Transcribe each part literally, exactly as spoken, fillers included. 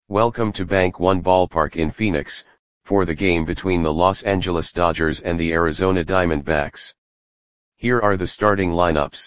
Welcome to Bank One Ballpark in Phoenix, for the game between the Los Angeles Dodgers and the Arizona Diamondbacks. Here are the starting lineups.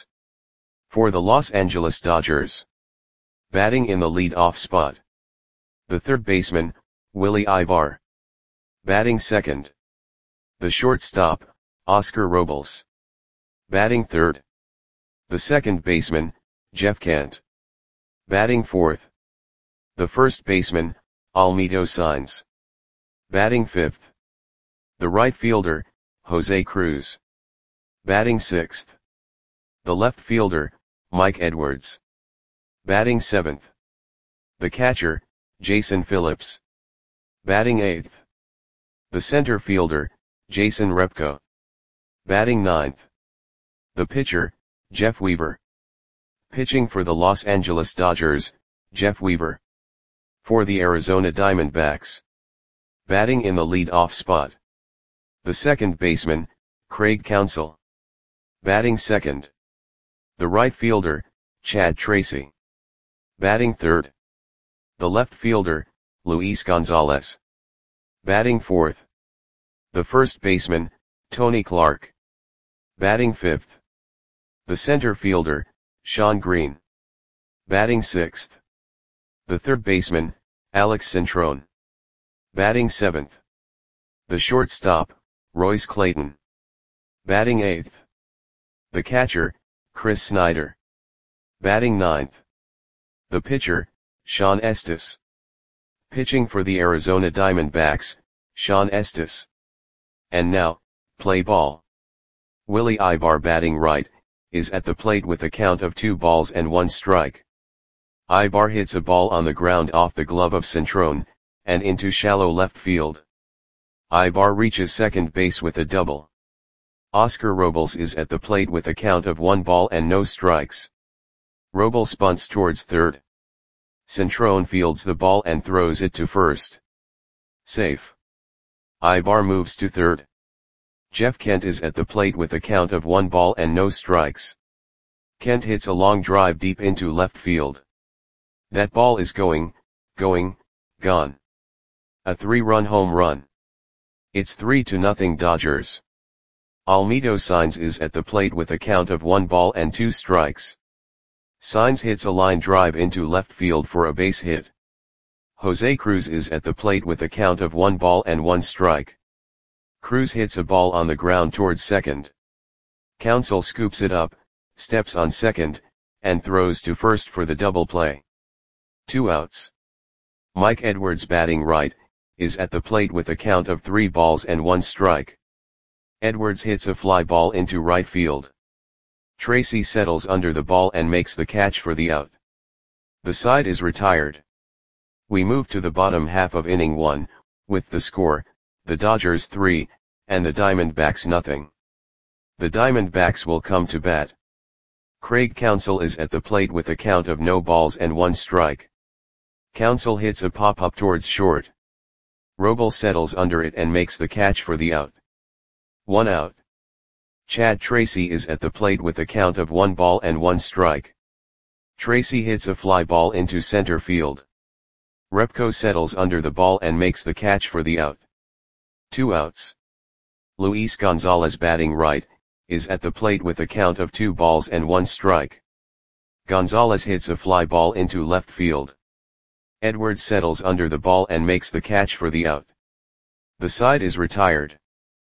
For the Los Angeles Dodgers. Batting in the lead-off spot. The third baseman, Willy Aybar. Batting second. The shortstop, Oscar Robles. Batting third. The second baseman, Jeff Kent. Batting fourth. The first baseman, Almedo Saenz. Batting fifth. The right fielder, Jose Cruz. Batting sixth. The left fielder, Mike Edwards. Batting seventh. The catcher, Jason Phillips. Batting eighth. The center fielder, Jason Repko. Batting ninth. The pitcher, Jeff Weaver. Pitching for the Los Angeles Dodgers, Jeff Weaver. For the Arizona Diamondbacks. Batting in the lead-off spot. The second baseman, Craig Counsell. Batting second. The right fielder, Chad Tracy. Batting third. The left fielder, Luis Gonzalez. Batting fourth. The first baseman, Tony Clark. Batting fifth. The center fielder, Shawn Green. Batting sixth. The third baseman, Alex Centrone. Batting seventh. The shortstop, Royce Clayton. Batting eighth. The catcher, Chris Snyder. Batting ninth. The pitcher, Shawn Estes. Pitching for the Arizona Diamondbacks, Shawn Estes. And now, play ball. Willy Aybar batting right, is at the plate with a count of two balls and one strike. Aybar hits a ball on the ground off the glove of Centrone, and into shallow left field. Aybar reaches second base with a double. Oscar Robles is at the plate with a count of one ball and no strikes. Robles bunts towards third. Centrone fields the ball and throws it to first. Safe. Aybar moves to third. Jeff Kent is at the plate with a count of one ball and no strikes. Kent hits a long drive deep into left field. That ball is going, going, gone. A three-run home run. It's three to nothing Dodgers. Almedo Saenz is at the plate with a count of one ball and two strikes. Saenz hits a line drive into left field for a base hit. Jose Cruz is at the plate with a count of one ball and one strike. Cruz hits a ball on the ground towards second. Counsell scoops it up, steps on second, and throws to first for the double play. Two outs. Mike Edwards batting right, is at the plate with a count of three balls and one strike. Edwards hits a fly ball into right field. Tracy settles under the ball and makes the catch for the out. The side is retired. We move to the bottom half of inning one, with the score, the Dodgers three, and the Diamondbacks nothing. The Diamondbacks will come to bat. Craig Counsell is at the plate with a count of no balls and one strike. Counsell hits a pop-up towards short. Robles settles under it and makes the catch for the out. One out. Chad Tracy is at the plate with a count of one ball and one strike. Tracy hits a fly ball into center field. Repko settles under the ball and makes the catch for the out. Two outs. Luis Gonzalez batting right, is at the plate with a count of two balls and one strike. Gonzalez hits a fly ball into left field. Edwards settles under the ball and makes the catch for the out. The side is retired.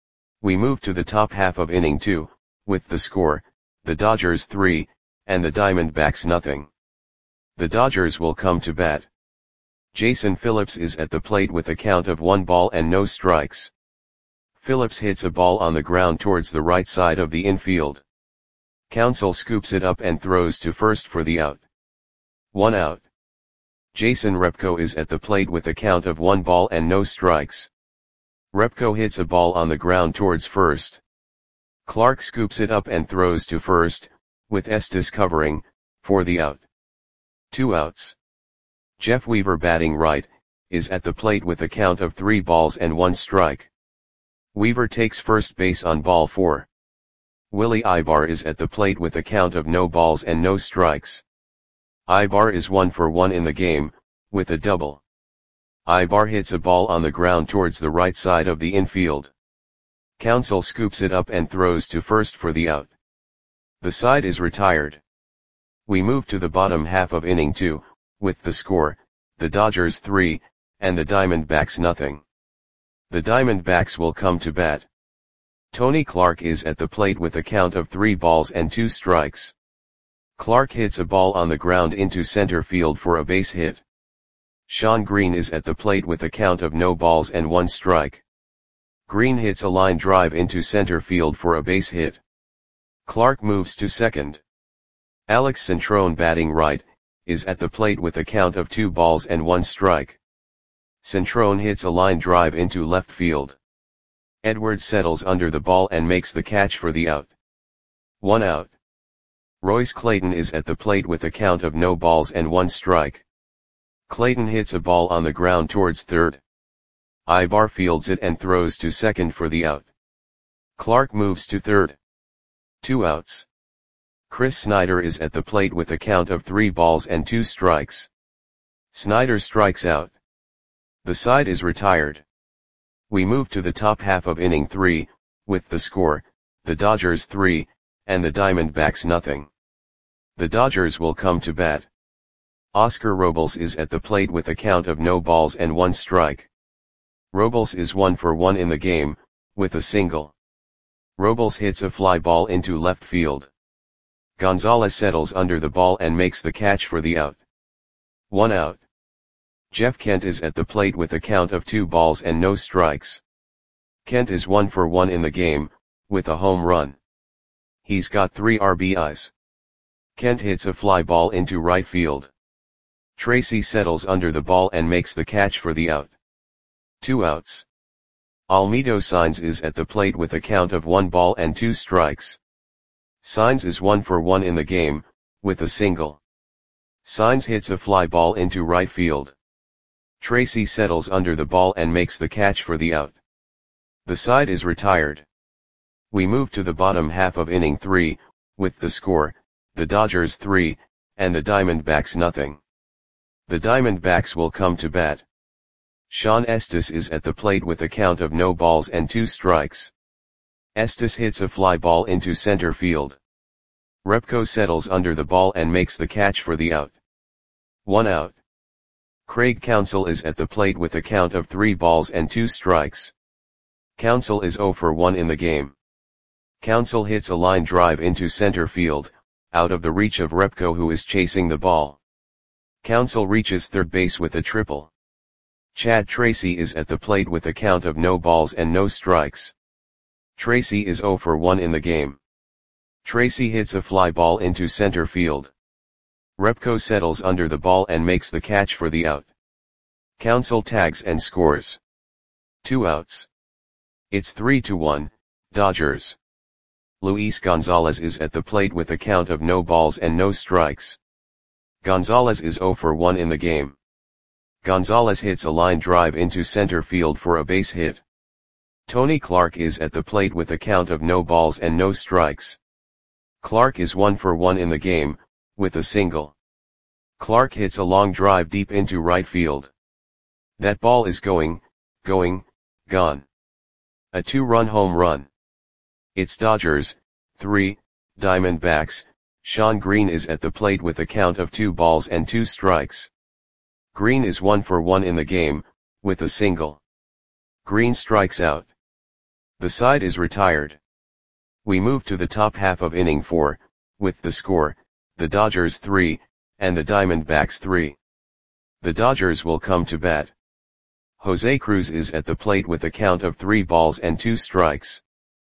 We move to the top half of inning two, with the score, the Dodgers three, and the Diamondbacks nothing. The Dodgers will come to bat. Jason Phillips is at the plate with a count of one ball and no strikes. Phillips hits a ball on the ground towards the right side of the infield. Counsell scoops it up and throws to first for the out. One out. Jason Repko is at the plate with a count of one ball and no strikes. Repko hits a ball on the ground towards first. Clark scoops it up and throws to first, with Estes covering, for the out. Two outs. Jeff Weaver batting right, is at the plate with a count of three balls and one strike. Weaver takes first base on ball four. Willy Aybar is at the plate with a count of no balls and no strikes. Aybar is one for one in the game, with a double. Ibar hits a ball on the ground towards the right side of the infield. Counsell scoops it up and throws to first for the out. The side is retired. We move to the bottom half of inning two, with the score, the Dodgers three, and the Diamondbacks nothing. The Diamondbacks will come to bat. Tony Clark is at the plate with a count of three balls and two strikes. Clark hits a ball on the ground into center field for a base hit. Shawn Green is at the plate with a count of no balls and one strike. Green hits a line drive into center field for a base hit. Clark moves to second. Alex Centrone, batting right, is at the plate with a count of two balls and one strike. Centrone hits a line drive into left field. Edwards settles under the ball and makes the catch for the out. One out. Royce Clayton is at the plate with a count of no balls and one strike. Clayton hits a ball on the ground towards third. Ibar fields it and throws to second for the out. Clark moves to third. Two outs. Chris Snyder is at the plate with a count of three balls and two strikes. Snyder strikes out. The side is retired. We move to the top half of inning three, with the score, the Dodgers three, and the Diamondbacks nothing. The Dodgers will come to bat. Oscar Robles is at the plate with a count of no balls and one strike. Robles is one for one in the game, with a single. Robles hits a fly ball into left field. Gonzalez settles under the ball and makes the catch for the out. One out. Jeff Kent is at the plate with a count of two balls and no strikes. Kent is one for one in the game, with a home run. He's got three R B Is. Kent hits a fly ball into right field. Tracy settles under the ball and makes the catch for the out. Two outs. Almedo Saenz is at the plate with a count of one ball and two strikes. Saenz is one for one in the game, with a single. Saenz hits a fly ball into right field. Tracy settles under the ball and makes the catch for the out. The side is retired. We move to the bottom half of inning three, with the score, the Dodgers three, and the Diamondbacks nothing. The Diamondbacks will come to bat. Sean Estes is at the plate with a count of no balls and two strikes. Estes hits a fly ball into center field. Repko settles under the ball and makes the catch for the out. One out. Craig Counsell is at the plate with a count of three balls and two strikes. Counsell is zero for one in the game. Counsell hits a line drive into center field, out of the reach of Repko, who is chasing the ball. Counsell reaches third base with a triple. Chad Tracy is at the plate with a count of no balls and no strikes. Tracy is zero for one in the game. Tracy hits a fly ball into center field. Repko settles under the ball and makes the catch for the out. Counsell tags and scores. Two outs. It's three to one, Dodgers. Luis Gonzalez is at the plate with a count of no balls and no strikes. Gonzalez is zero for one in the game. Gonzalez hits a line drive into center field for a base hit. Tony Clark is at the plate with a count of no balls and no strikes. Clark is one for one in the game, with a single. Clark hits a long drive deep into right field. That ball is going, going, gone. A two-run home run. It's Dodgers, three, Diamondbacks. Shawn Green is at the plate with a count of two balls and two strikes. Green is one for one in the game, with a single. Green strikes out. The side is retired. We move to the top half of inning four, with the score, the Dodgers three, and the Diamondbacks three. The Dodgers will come to bat. Jose Cruz is at the plate with a count of three balls and two strikes.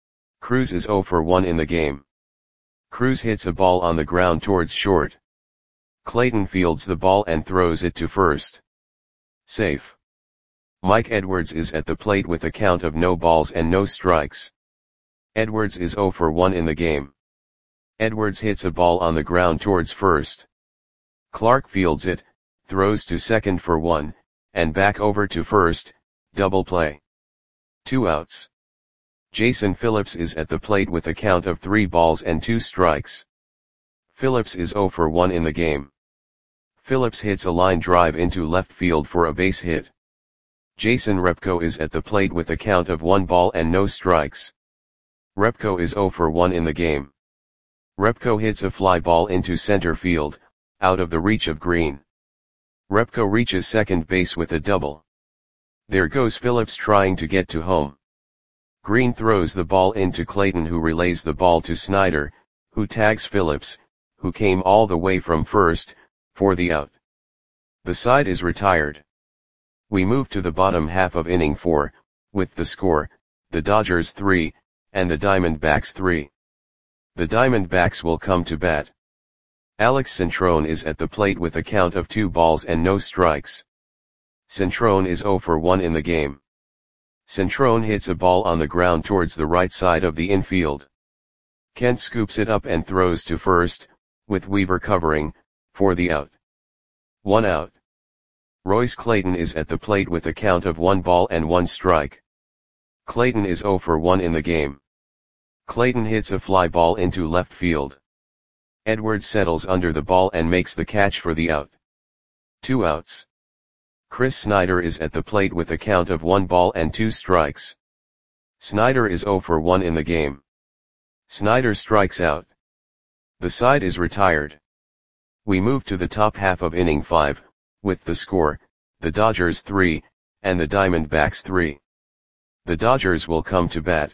Cruz is zero for one in the game. Cruz hits a ball on the ground towards short. Clayton fields the ball and throws it to first. Safe. Mike Edwards is at the plate with a count of no balls and no strikes. Edwards is zero for one in the game. Edwards hits a ball on the ground towards first. Clark fields it, throws to second for one, and back over to first, double play. Two outs. Jason Phillips is at the plate with a count of three balls and two strikes. Phillips is zero for one in the game. Phillips hits a line drive into left field for a base hit. Jason Repko is at the plate with a count of one ball and no strikes. Repko is zero for one in the game. Repko hits a fly ball into center field, out of the reach of Green. Repko reaches second base with a double. There goes Phillips trying to get to home. Green throws the ball into Clayton, who relays the ball to Snyder, who tags Phillips, who came all the way from first, for the out. The side is retired. We move to the bottom half of inning four, with the score, the Dodgers three, and the Diamondbacks three. The Diamondbacks will come to bat. Alex Centrone is at the plate with a count of two balls and no strikes. Centrone is zero for one in the game. Centrone hits a ball on the ground towards the right side of the infield. Kent scoops it up and throws to first, with Weaver covering, for the out. One out. Royce Clayton is at the plate with a count of one ball and one strike. Clayton is zero for one in the game. Clayton hits a fly ball into left field. Edwards settles under the ball and makes the catch for the out. Two outs. Chris Snyder is at the plate with a count of one ball and two strikes. Snyder is zero for one in the game. Snyder strikes out. The side is retired. We move to the top half of inning five, with the score, the Dodgers three, and the Diamondbacks three. The Dodgers will come to bat.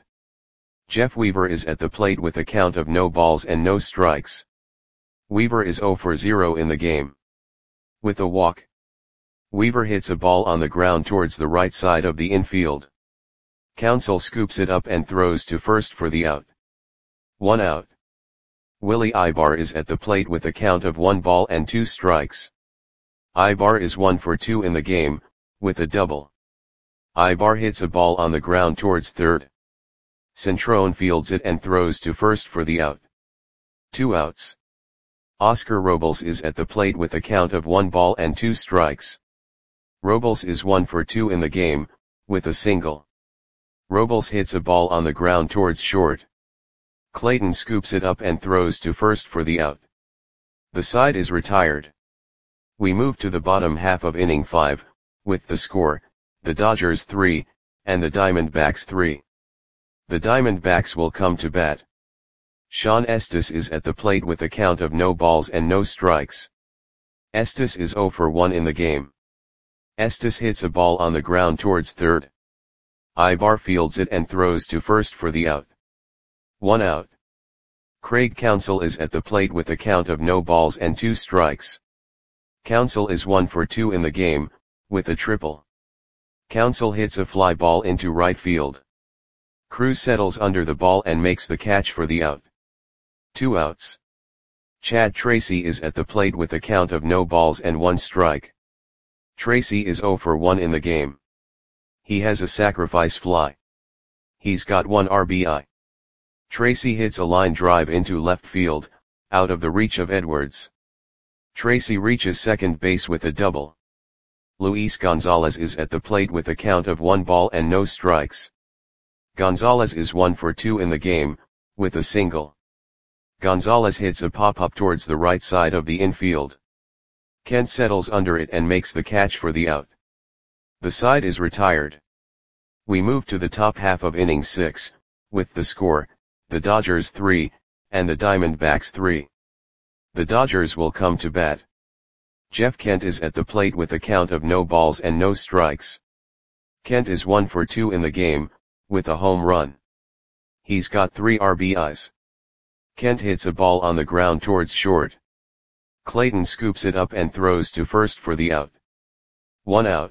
Jeff Weaver is at the plate with a count of no balls and no strikes. Weaver is zero for zero in the game. With a walk, Weaver hits a ball on the ground towards the right side of the infield. Counsell scoops it up and throws to first for the out. One out. Willie Ibar is at the plate with a count of one ball and two strikes. Ibar is one for two in the game, with a double. Ibar hits a ball on the ground towards third. Centrone fields it and throws to first for the out. Two outs. Oscar Robles is at the plate with a count of one ball and two strikes. Robles is one for two in the game, with a single. Robles hits a ball on the ground towards short. Clayton scoops it up and throws to first for the out. The side is retired. We move to the bottom half of inning five, with the score, the Dodgers three, and the Diamondbacks three. The Diamondbacks will come to bat. Sean Estes is at the plate with a count of no balls and no strikes. Estes is zero for one in the game. Estes hits a ball on the ground towards third. Ibar fields it and throws to first for the out. One out. Craig Counsell is at the plate with a count of no balls and two strikes. Counsell is one for two in the game, with a triple. Counsell hits a fly ball into right field. Cruz settles under the ball and makes the catch for the out. Two outs. Chad Tracy is at the plate with a count of no balls and one strike. Tracy is zero for one in the game. He has a sacrifice fly. He's got one R B I. Tracy hits a line drive into left field, out of the reach of Edwards. Tracy reaches second base with a double. Luis Gonzalez is at the plate with a count of one ball and no strikes. Gonzalez is one for two in the game, with a single. Gonzalez hits a pop-up towards the right side of the infield. Kent settles under it and makes the catch for the out. The side is retired. We move to the top half of inning six, with the score, the Dodgers three, and the Diamondbacks three. The Dodgers will come to bat. Jeff Kent is at the plate with a count of no balls and no strikes. Kent is one for two in the game, with a home run. He's got three R B Is. Kent hits a ball on the ground towards short. Clayton scoops it up and throws to first for the out. One out.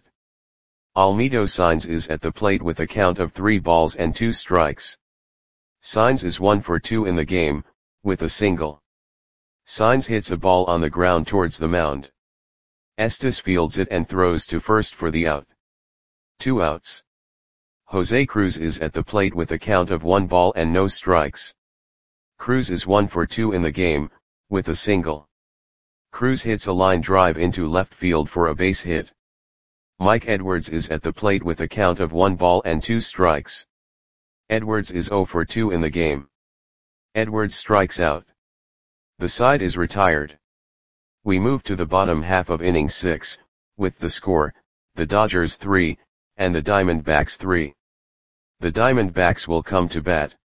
Almedo Saenz is at the plate with a count of three balls and two strikes. Saenz is one for two in the game, with a single. Saenz hits a ball on the ground towards the mound. Estes fields it and throws to first for the out. Two outs. Jose Cruz is at the plate with a count of one ball and no strikes. Cruz is one for two in the game, with a single. Cruz hits a line drive into left field for a base hit. Mike Edwards is at the plate with a count of one ball and two strikes. Edwards is zero for two in the game. Edwards strikes out. The side is retired. We move to the bottom half of inning six, with the score, the Dodgers three, and the Diamondbacks three. The Diamondbacks will come to bat.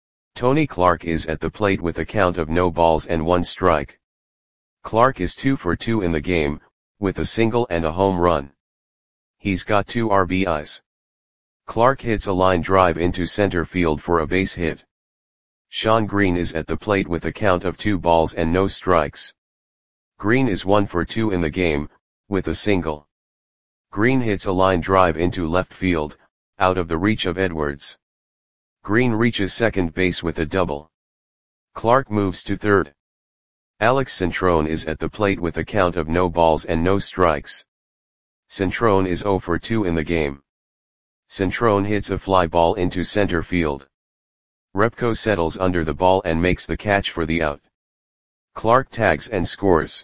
Tony Clark is at the plate with a count of no balls and one strike. Clark is two for two in the game, with a single and a home run. He's got two R B Is. Clark hits a line drive into center field for a base hit. Shawn Green is at the plate with a count of two balls and no strikes. Green is one for two in the game, with a single. Green hits a line drive into left field, out of the reach of Edwards. Green reaches second base with a double. Clark moves to third. Alex Centrone is at the plate with a count of no balls and no strikes. Centrone is zero for two in the game. Centrone hits a fly ball into center field. Repko settles under the ball and makes the catch for the out. Clark tags and scores.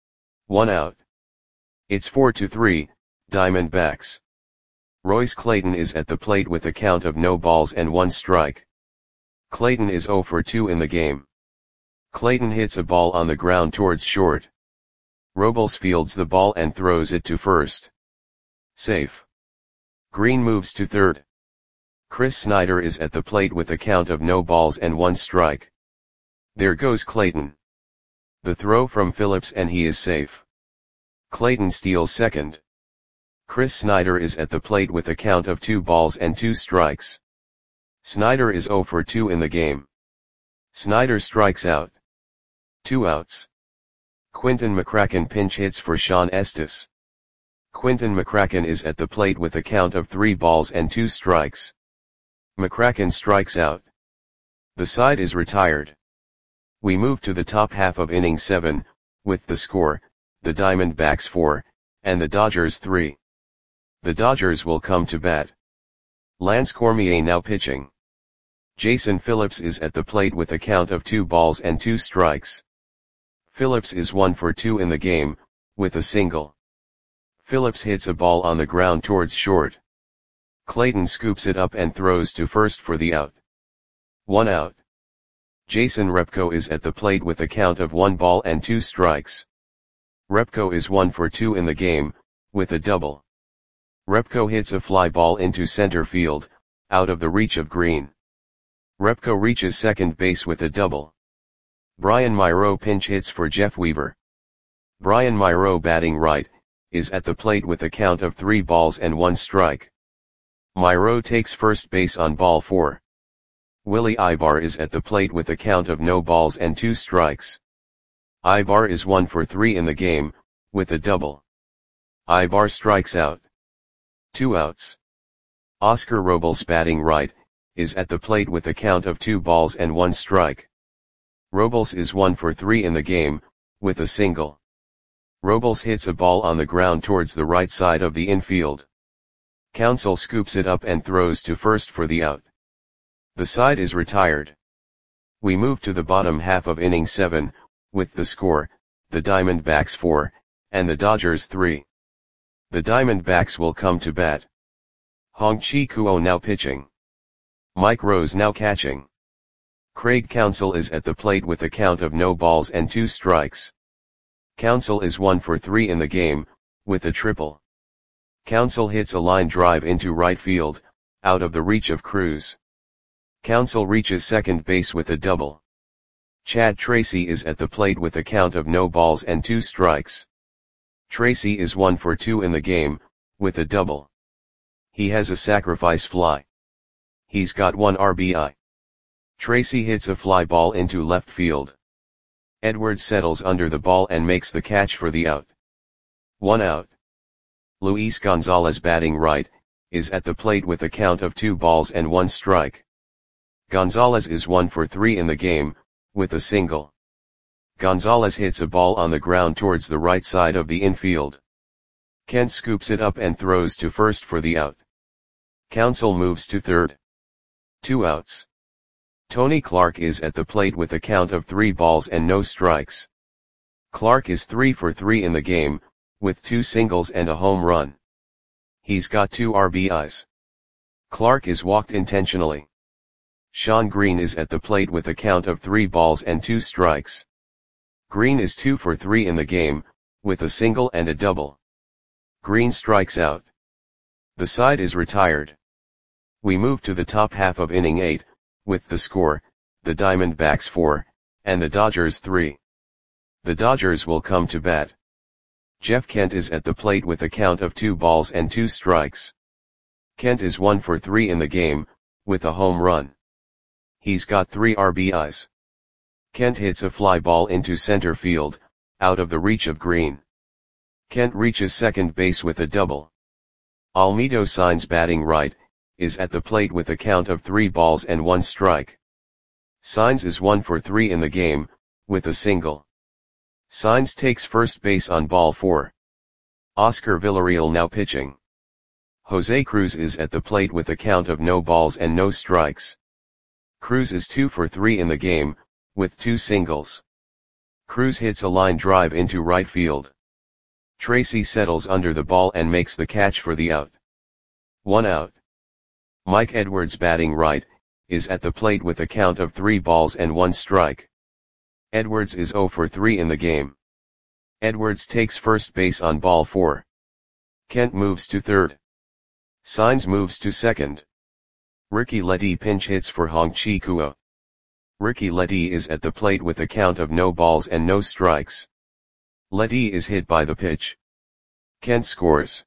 One out. It's four to three, Diamondbacks. Royce Clayton is at the plate with a count of no balls and one strike. Clayton is zero for two in the game. Clayton hits a ball on the ground towards short. Robles fields the ball and throws it to first. Safe. Green moves to third. Chris Snyder is at the plate with a count of no balls and one strike. There goes Clayton. The throw from Phillips and he is safe. Clayton steals second. Chris Snyder is at the plate with a count of two balls and two strikes. Snyder is zero for two in the game. Snyder strikes out. Two outs. Quinton McCracken pinch hits for Sean Estes. Quinton McCracken is at the plate with a count of three balls and two strikes. McCracken strikes out. The side is retired. We move to the top half of inning seven, with the score, the Diamondbacks four, and the Dodgers three. The Dodgers will come to bat. Lance Cormier now pitching. Jason Phillips is at the plate with a count of two balls and two strikes. Phillips is one for two in the game, with a single. Phillips hits a ball on the ground towards short. Clayton scoops it up and throws to first for the out. One out. Jason Repko is at the plate with a count of one ball and two strikes. Repko is one for two in the game, with a double. Repko hits a fly ball into center field, out of the reach of Green. Repko reaches second base with a double. Brian Myro pinch hits for Jeff Weaver. Brian Myro, batting right, is at the plate with a count of three balls and one strike. Myro takes first base on ball four. Willie Ibar is at the plate with a count of no balls and two strikes. Ibar is one for three in the game, with a double. Ibar strikes out. Two outs. Oscar Robles, batting right, is at the plate with a count of two balls and one strike. Robles is one for three in the game, with a single. Robles hits a ball on the ground towards the right side of the infield. Counsell scoops it up and throws to first for the out. The side is retired. We move to the bottom half of inning seven, with the score, the Diamondbacks four, and the Dodgers three. The Diamondbacks will come to bat. Hong-Chi Kuo now pitching. Mike Rose now catching. Craig Counsell is at the plate with a count of no balls and two strikes. Counsell is one for three in the game, with a triple. Counsell hits a line drive into right field, out of the reach of Cruz. Counsell reaches second base with a double. Chad Tracy is at the plate with a count of no balls and two strikes. Tracy is one for two in the game, with a double. He has a sacrifice fly. He's got one R B I. Tracy hits a fly ball into left field. Edwards settles under the ball and makes the catch for the out. One out. Luis Gonzalez, batting right, is at the plate with a count of two balls and one strike. Gonzalez is one for three in the game, with a single. Gonzalez hits a ball on the ground towards the right side of the infield. Kent scoops it up and throws to first for the out. Counsell moves to third. Two outs. Tony Clark is at the plate with a count of three balls and no strikes. Clark is three for three in the game, with two singles and a home run. He's got two R B Is. Clark is walked intentionally. Shawn Green is at the plate with a count of three balls and two strikes. Green is two for three in the game, with a single and a double. Green strikes out. The side is retired. We move to the top half of inning eight, with the score, the Diamondbacks four, and the Dodgers three. The Dodgers will come to bat. Jeff Kent is at the plate with a count of two balls and two strikes. Kent is one for three in the game, with a home run. He's got three R B Is. Kent hits a fly ball into center field, out of the reach of Green. Kent reaches second base with a double. Almedo Saenz, batting right, is at the plate with a count of three balls and one strike. Saenz is one for three in the game, with a single. Saenz takes first base on ball four. Oscar Villarreal now pitching. Jose Cruz is at the plate with a count of no balls and no strikes. Cruz is two for three in the game, with two singles. Cruz hits a line drive into right field. Tracy settles under the ball and makes the catch for the out. One out. Mike Edwards, batting right, is at the plate with a count of three balls and one strike. Edwards is zero for three in the game. Edwards takes first base on ball four. Kent moves to third. Saenz moves to second. Ricky Ledee pinch hits for Hong-Chi Kua. Ricky Ledee is at the plate with a count of no balls and no strikes. Ledee is hit by the pitch. Kent scores.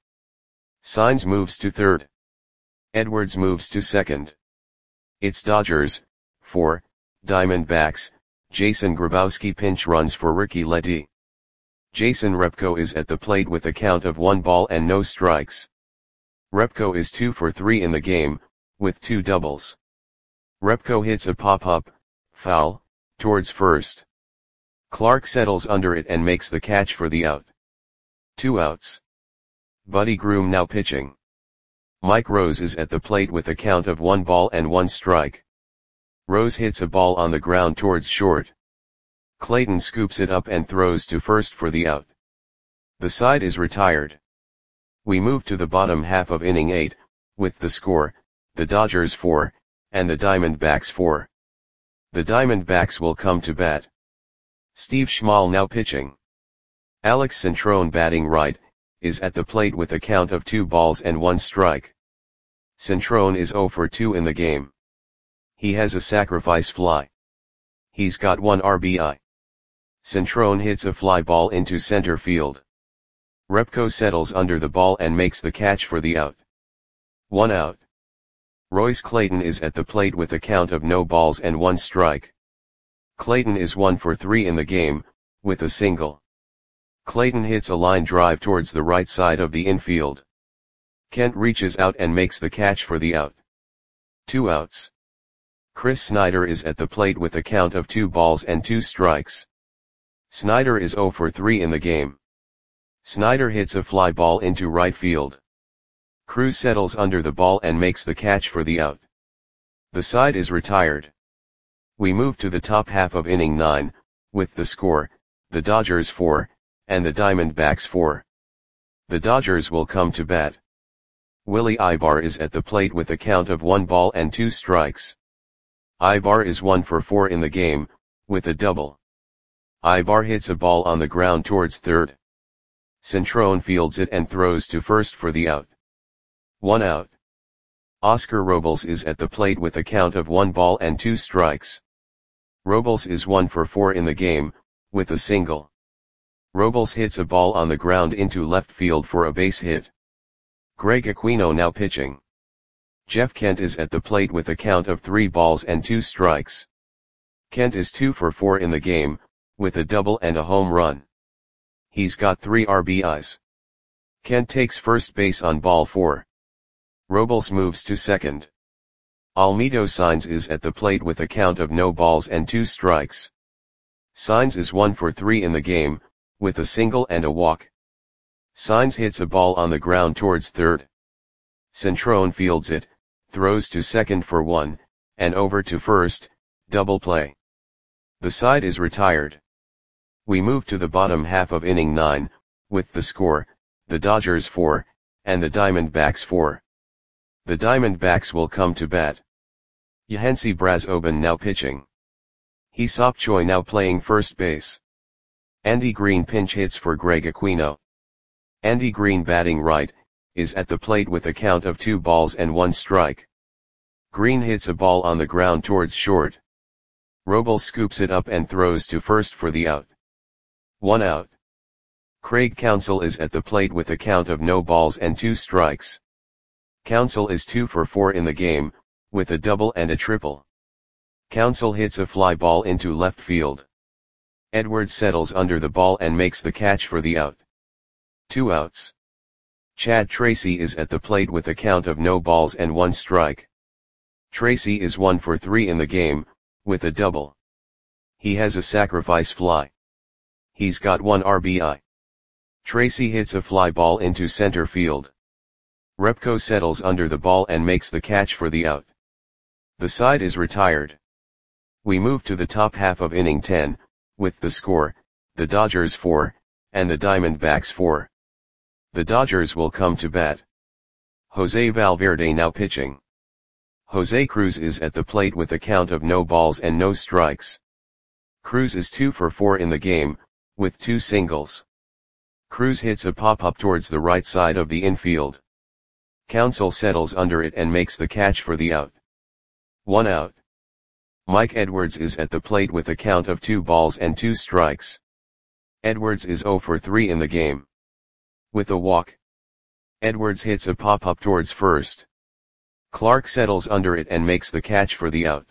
Saenz moves to third. Edwards moves to second. It's Dodgers, four, Diamondbacks. Jason Grabowski pinch runs for Ricky Ledee. Jason Repko is at the plate with a count of one ball and no strikes. Repko is two for three in the game, with two doubles. Repko hits a pop-up, foul, towards first. Clark settles under it and makes the catch for the out. Two outs. Buddy Groom now pitching. Mike Rose is at the plate with a count of one ball and one strike. Rose hits a ball on the ground towards short. Clayton scoops it up and throws to first for the out. The side is retired. We move to the bottom half of inning eight, with the score, the Dodgers four, and the Diamondbacks four. The Diamondbacks will come to bat. Steve Schmal now pitching. Alex Centrone, batting right, is at the plate with a count of two balls and one strike. Centrone is zero for two in the game. He has a sacrifice fly. He's got one R B I. Centrone hits a fly ball into center field. Repko settles under the ball and makes the catch for the out. One out. Royce Clayton is at the plate with a count of no balls and one strike. Clayton is one for three in the game, with a single. Clayton hits a line drive towards the right side of the infield. Kent reaches out and makes the catch for the out. Two outs. Chris Snyder is at the plate with a count of two balls and two strikes. Snyder is zero for three in the game. Snyder hits a fly ball into right field. Cruz settles under the ball and makes the catch for the out. The side is retired. We move to the top half of inning nine, with the score, the Dodgers four, and the Diamondbacks four. The Dodgers will come to bat. Willie Ibar is at the plate with a count of one ball and two strikes. Ibar is one for four in the game, with a double. Ibar hits a ball on the ground towards third. Centrone fields it and throws to first for the out. One out. Oscar Robles is at the plate with a count of one ball and two strikes. Robles is one for four in the game, with a single. Robles hits a ball on the ground into left field for a base hit. Greg Aquino now pitching. Jeff Kent is at the plate with a count of three balls and two strikes. Kent is two for four in the game, with a double and a home run. He's got three R B Is. Kent takes first base on ball four. Robles moves to second. Almedo Saenz is at the plate with a count of no balls and two strikes. Saenz is one for three in the game, with a single and a walk. Saenz hits a ball on the ground towards third. Centrone fields it, throws to second for one, and over to first, double play. The side is retired. We move to the bottom half of inning nine, with the score, the Dodgers four, and the Diamondbacks four. The Diamondbacks will come to bat. Yahansi Brazoban now pitching. Hee-Seop Choi now playing first base. Andy Green pinch hits for Greg Aquino. Andy Green, batting right, is at the plate with a count of two balls and one strike. Green hits a ball on the ground towards short. Robles scoops it up and throws to first for the out. One out. Craig Counsell is at the plate with a count of no balls and two strikes. Counsell is two for four in the game, with a double and a triple. Counsell hits a fly ball into left field. Edwards settles under the ball and makes the catch for the out. Two outs. Chad Tracy is at the plate with a count of no balls and one strike. Tracy is one for three in the game, with a double. He has a sacrifice fly. He's got one R B I. Tracy hits a fly ball into center field. Repko settles under the ball and makes the catch for the out. The side is retired. We move to the top half of inning ten, with the score, the Dodgers four, and the Diamondbacks four. The Dodgers will come to bat. Jose Valverde now pitching. Jose Cruz is at the plate with a count of no balls and no strikes. Cruz is two for four in the game, with two singles. Cruz hits a pop-up towards the right side of the infield. Counsell settles under it and makes the catch for the out. One out. Mike Edwards is at the plate with a count of two balls and two strikes. Edwards is zero for three in the game. With a walk. Edwards hits a pop-up towards first. Clark settles under it and makes the catch for the out.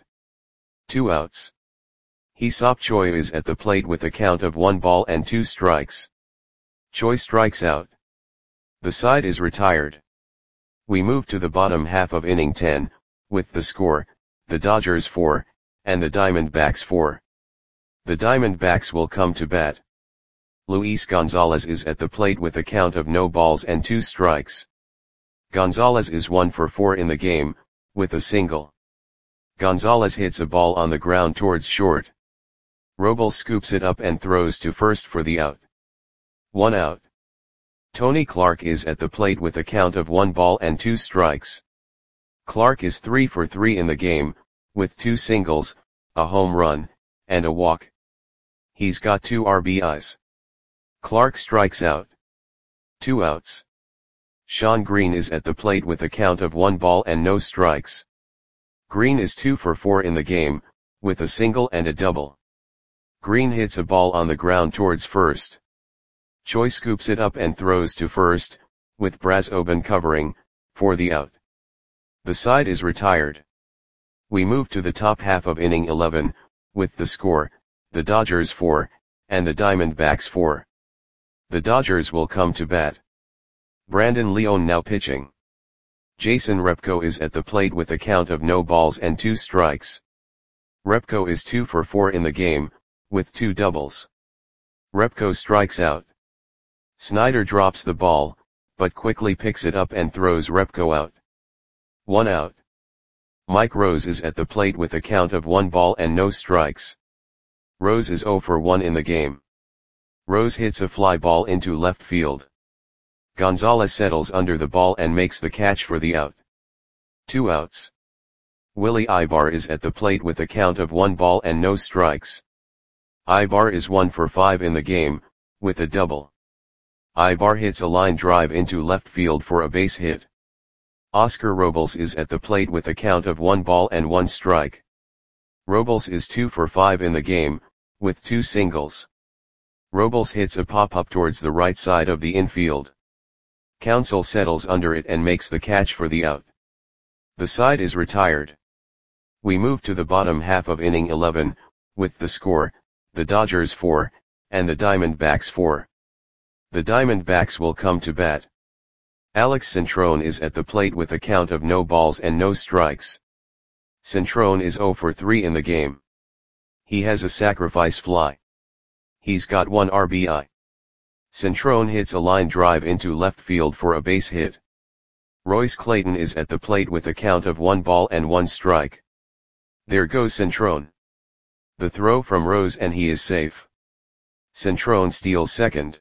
Two outs. Hee-Seop Choi is at the plate with a count of one ball and two strikes. Choi strikes out. The side is retired. We move to the bottom half of inning ten, with the score, the Dodgers four, and the Diamondbacks four. The Diamondbacks will come to bat. Luis Gonzalez is at the plate with a count of no balls and two strikes. Gonzalez is one for four in the game, with a single. Gonzalez hits a ball on the ground towards short. Robles scoops it up and throws to first for the out. One out. Tony Clark is at the plate with a count of one ball and two strikes. Clark is three for three in the game, with two singles, a home run, and a walk. He's got two R B Is. Clark strikes out. Two outs. Shawn Green is at the plate with a count of one ball and no strikes. Green is two for four in the game, with a single and a double. Green hits a ball on the ground towards first. Choi scoops it up and throws to first, with Brazoban covering, for the out. The side is retired. We move to the top half of inning eleven, with the score, the Dodgers four, and the Diamondbacks four. The Dodgers will come to bat. Brandon Leone now pitching. Jason Repko is at the plate with a count of no balls and two strikes. Repko is two for four in the game, with two doubles. Repko strikes out. Snyder drops the ball, but quickly picks it up and throws Repko out. One out. Mike Rose is at the plate with a count of one ball and no strikes. Rose is zero for one in the game. Rose hits a fly ball into left field. Gonzalez settles under the ball and makes the catch for the out. Two outs. Willie Ibar is at the plate with a count of one ball and no strikes. Ibar is one for five in the game, with a double. Ibar hits a line drive into left field for a base hit. Oscar Robles is at the plate with a count of one ball and one strike. Robles is two for five in the game, with two singles. Robles hits a pop-up towards the right side of the infield. Counsell settles under it and makes the catch for the out. The side is retired. We move to the bottom half of inning eleven, with the score, the Dodgers four, and the Diamondbacks four. The Diamondbacks will come to bat. Alex Centrone is at the plate with a count of no balls and no strikes. Centrone is zero for three in the game. He has a sacrifice fly. He's got one R B I. Centrone hits a line drive into left field for a base hit. Royce Clayton is at the plate with a count of one ball and one strike. There goes Centrone. The throw from Rose and he is safe. Centrone steals second.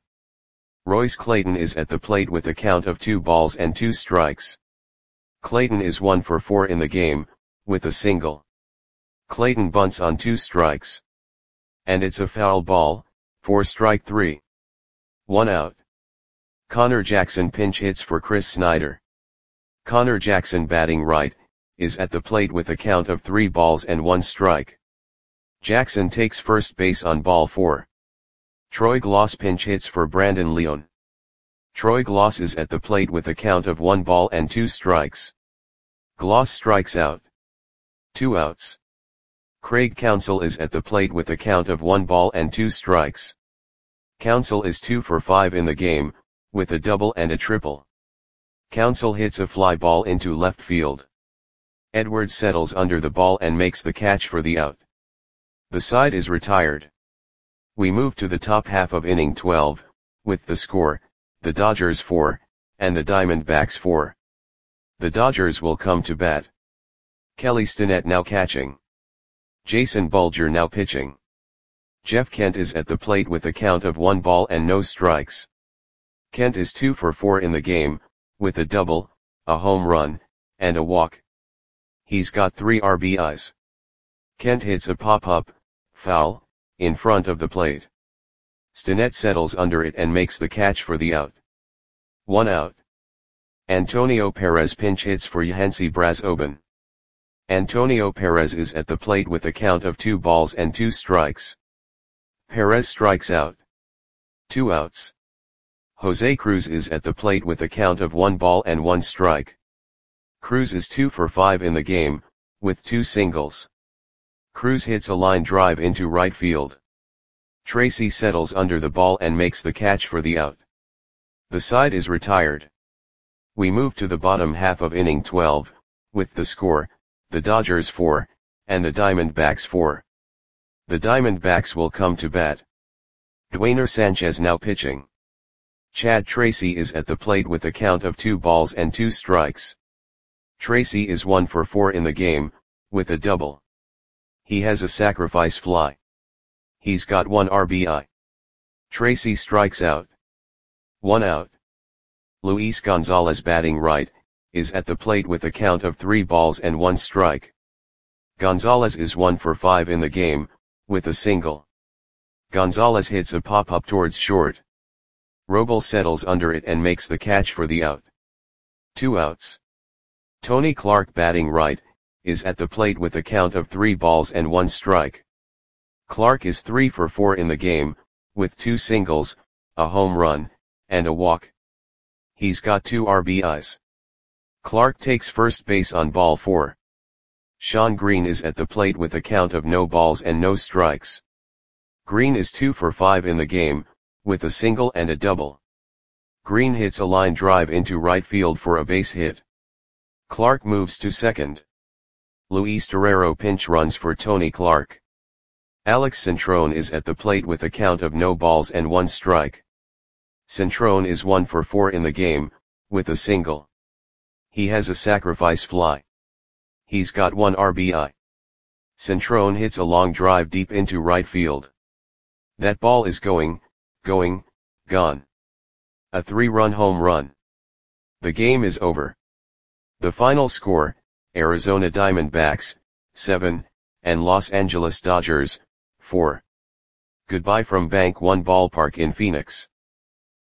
Royce Clayton is at the plate with a count of two balls and two strikes. Clayton is one for four in the game, with a single. Clayton bunts on two strikes. And it's a foul ball, for strike three. One out. Connor Jackson pinch hits for Chris Snyder. Connor Jackson batting right, is at the plate with a count of three balls and one strike. Jackson takes first base on ball four. Troy Gloss pinch hits for Brandon Leone. Troy Gloss is at the plate with a count of one ball and two strikes. Gloss strikes out. Two outs. Craig Counsell is at the plate with a count of one ball and two strikes. Counsell is two for five in the game, with a double and a triple. Counsell hits a fly ball into left field. Edwards settles under the ball and makes the catch for the out. The side is retired. We move to the top half of inning twelve, with the score, the Dodgers four, and the Diamondbacks four. The Dodgers will come to bat. Kelly Stinnett now catching. Jason Bulger now pitching. Jeff Kent is at the plate with a count of one ball and no strikes. Kent is two for four in the game, with a double, a home run, and a walk. He's got three R B Is. Kent hits a pop-up, foul, in front of the plate. Stinnett settles under it and makes the catch for the out. One out. Antonio Perez pinch hits for Yohansy Brazoban. Antonio Perez is at the plate with a count of two balls and two strikes. Perez strikes out. Two outs. Jose Cruz is at the plate with a count of one ball and one strike. Cruz is two for five in the game, with two singles. Cruz hits a line drive into right field. Tracy settles under the ball and makes the catch for the out. The side is retired. We move to the bottom half of inning twelve, with the score, the Dodgers four, and the Diamondbacks four. The Diamondbacks will come to bat. Dwayner Sanchez now pitching. Chad Tracy is at the plate with a count of two balls and two strikes. Tracy is one for four in the game, with a double. He has a sacrifice fly. He's got one R B I. Tracy strikes out. One out. Luis Gonzalez batting right, is at the plate with a count of three balls and one strike. Gonzalez is one for five in the game, with a single. Gonzalez hits a pop-up towards short. Robles settles under it and makes the catch for the out. Two outs. Tony Clark batting right, is at the plate with a count of three balls and one strike. Clark is three for four in the game, with two singles, a home run, and a walk. He's got two R B Is. Clark takes first base on ball four. Sean Green is at the plate with a count of no balls and no strikes. Green is two for five in the game, with a single and a double. Green hits a line drive into right field for a base hit. Clark moves to second. Luis Torrero pinch runs for Tony Clark. Alex Centrone is at the plate with a count of no balls and one strike. Centrone is one for four in the game, with a single. He has a sacrifice fly. He's got one R B I. Centrone hits a long drive deep into right field. That ball is going, going, gone. A three-run home run. The game is over. The final score, Arizona Diamondbacks, seven, and Los Angeles Dodgers, four. Goodbye from Bank One Ballpark in Phoenix.